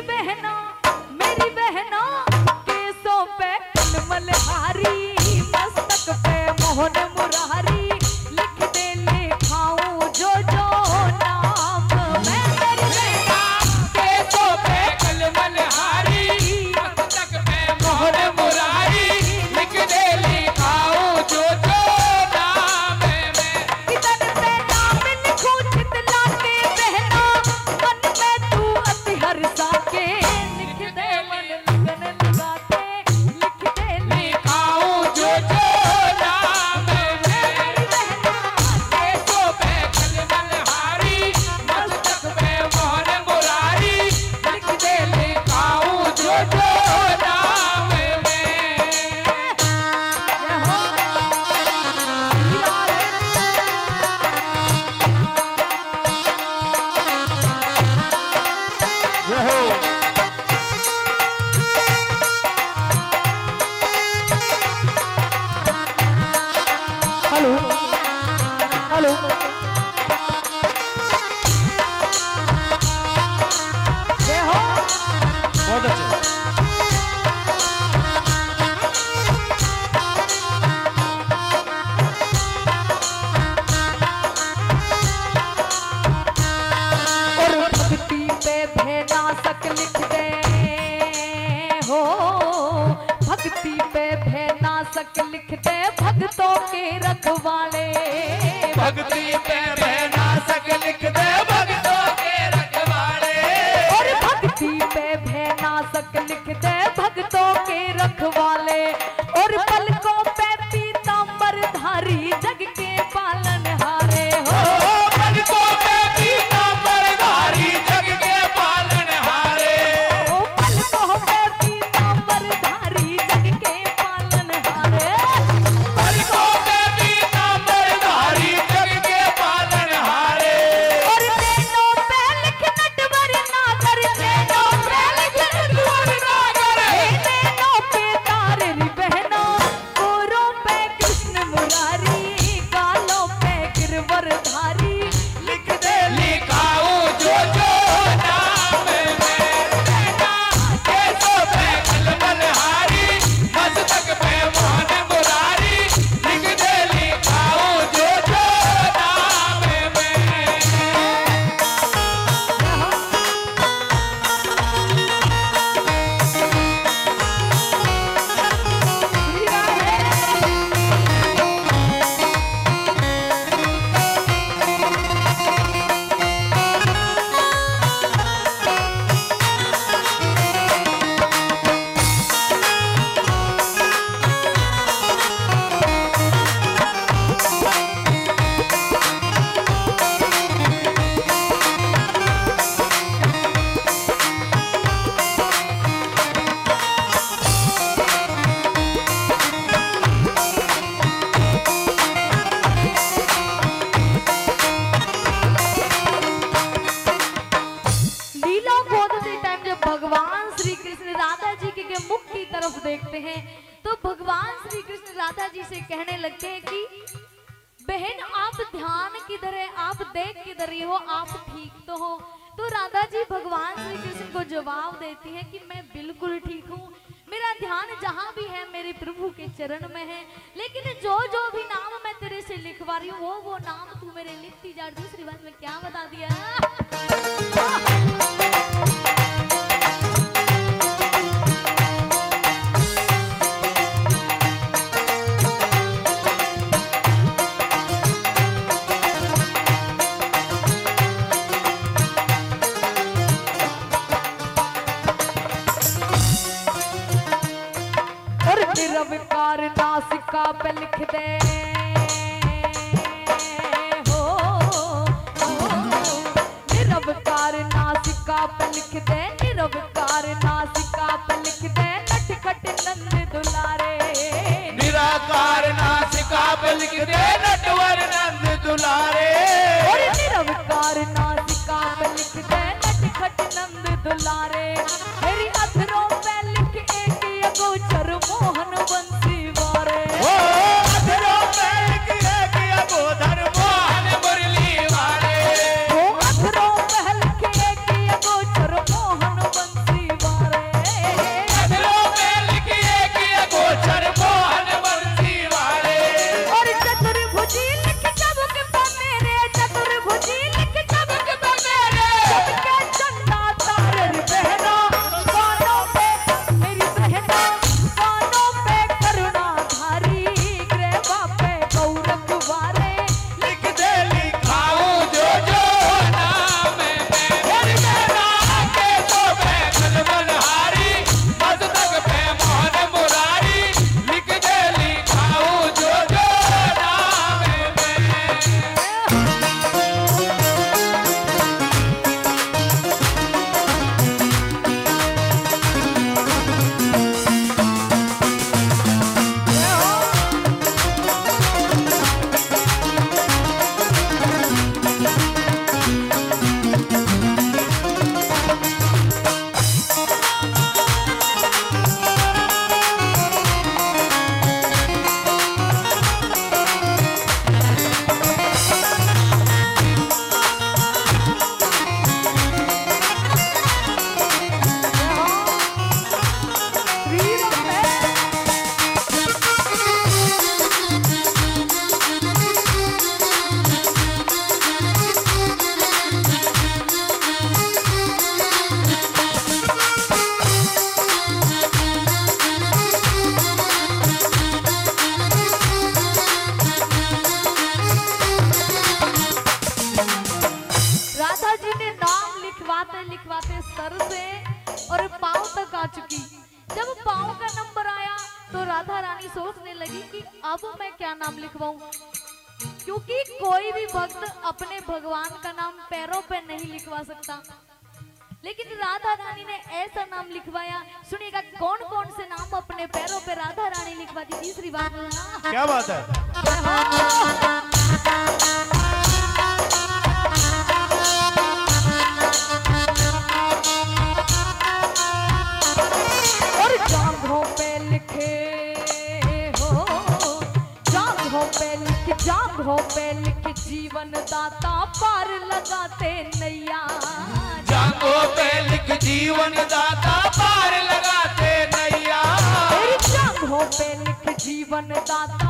बहना केसों पे मलहारी, मस्तक पे मोहन मुरारी, लिख दे लिखाऊं जो जो नाम। मैं तेरी बहना केसों पे मलहारी, मस्तक पे मोहन मुरारी, लिख दे लिखाऊं जो जो नाम। मैं किधर से नाम लिखूं चितला के बहना, मन में तू अति हर्षा के, लिख दे मन लगन लगा के, लिख दे लिखाऊं जो जो नाम। मैं केसों पे मलहारी, मस्तक पे मोहन मुरारी, लिख दे लिखाऊं जो जो नाम। हेलो हेलो बहुत अच्छे। और भक्ति पे भेनासक लिख दे हो, भक्ति पे भेनासक लिख दे, भक्तों के रखवाले। भक्ति पे भेनासक लिख दे, भक्तों के रखवाले। और भक्ति पे भेनासक लिख दे, भक्तों के रखवाले। और पलकों पे पीतांबर धारी, जग के पालनहारे हो। पलकों पे पीतांबरधारी, जग के पालनहारे। ओ पलकों पे पीतांबर धारी, जग के पालनहारे। पलकों पे पीतांबरधारी, जग के पालनहारे। और नैनों पे लिख नटवर नागर, नैनों पे लिख नटवर नागर, नैनों पे तारे री बहना, गोरों पे कृष्ण मुरारी, गालों पे गिरवरधारी, लिख दे लिखाऊं जो जो नाम। मैं केसों पे मलहारी, मस्तक पे मोहन मुरारी, लिख दे लिखाऊं जो जो नाम। लीला खोदते टाइम जब भगवान श्री कृष्ण राधा जी के मुख की तरफ देखते हैं, तो भगवान श्री कृष्ण राधा जी से कहने लगते हैं कि बहन आप ध्यान किधर है, आप देख किधर रही हो, आप ठीक तो हो। तो राधा जी भगवान श्री कृष्ण को जवाब देती है कि मैं बिल्कुल ठीक हूँ, मेरा ध्यान जहाँ भी है मेरे प्रभु के चरण में है। लेकिन जो जो भी नाम मैं तेरे से लिखवा रही हूँ, वो नाम तू मेरे लिखती जा। दूसरी बात मैं क्या बता दिया। और निरवकार नासिका पे लिख दे हो, निरवकार नासिका पे लिख दे, निरवकार नासिका पे लिख दे, नटखट नंद दुलारे। निराकार नासिका पे लिख दे, नटवर नंद दुलारे। और निरवकार नासिका पे लिख दे, नटखट नंद दुलारे। मेरी अधरों पे लिख एक अगोचर मोहन बंसी वारे। ओ अधरों पे लिख एक अगोचर मोहन मुरली वाले। ओ अधरों पे लिख एक अगोचर मोहन बंसी सर से और पाँव तक आ चुकी। जब पाँव का नंबर आया तो राधा रानी सोचने लगी कि अब मैं क्या नाम लिखवाऊं, क्योंकि कोई भी भक्त अपने भगवान का नाम पैरों पे नहीं लिखवा सकता। लेकिन राधा रानी ने ऐसा नाम लिखवाया। सुनिएगा कौन कौन से नाम अपने पैरों पे राधा रानी लिखवाती। तीसरी बात बोलना, क्या बात है। और जांघों पे लिखे हो, जांघों पे लिख जीवन दाता पार लगाते नैया। जांघों पे लिख जीवन दाता पार लगाते नैया। जांघों पे लिख जीवन दाता